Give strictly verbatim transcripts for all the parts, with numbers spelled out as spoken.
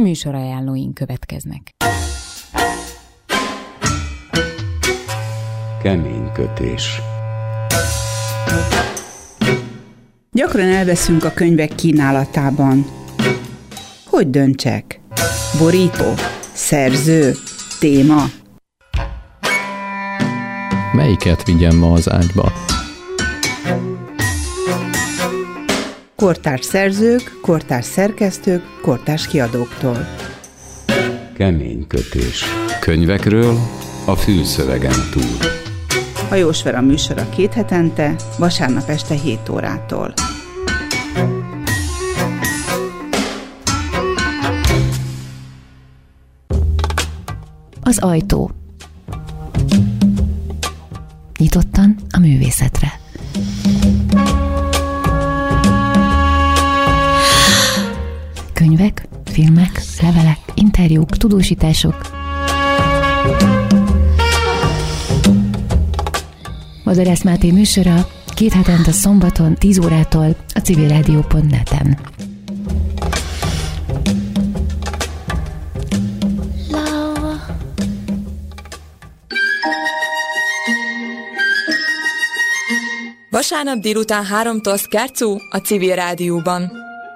műsorajánlóink következnek. Kemény kötés. Gyakran elveszünk a könyvek kínálatában. Hogy döntsek? Borító? Szerző? Téma? Melyiket vigyem ma az ágyba? Kortárs szerzők, kortárs szerkesztők, kortárs kiadóktól. Kemény kötés. Könyvekről a fülszövegen túl. Hajós Vera műsora két hetente, vasárnap este hét órától. Az ajtó. Nyitottan a művészetre. Könyvek, filmek, levelek, interjúk, tudósítások. Vadász Máté műsora két hetente szombaton tíz órától a civilrádió pont net-en. Vasárnap délután háromtól Szkárcú a Civil Rádióban.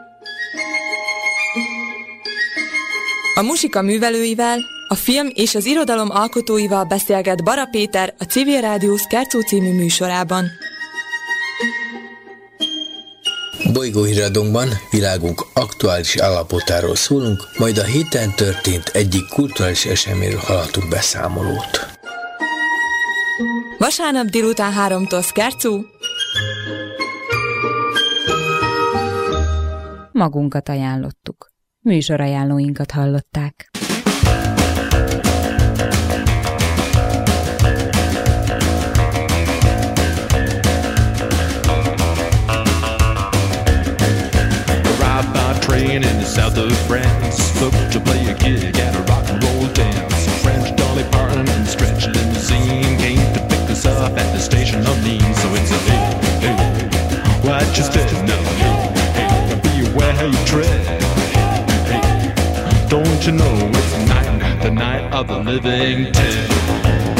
A muzsika művelőivel, a film és az irodalom alkotóival beszélget Bara Péter a Civil Rádió Szkárcú című műsorában. Bolygóhíradónkban világunk aktuális állapotáról szólunk, majd a héten történt egyik kulturális eseményről hallhatunk beszámolót. Vasárnap délután háromtól Szkárcú. Magunkat ajánlottuk. Műsorajánlóinkat hallották. Train in the south of France, booked to play a gig at a rock and roll dance. French Dolly Parton and Stretch Limousine came to pick us up at the station of Nice. So it's a hey, hey, watch your step now, hey, hey, beware how you tread. Hey, hey, don't you know it's night, the night of the living dead.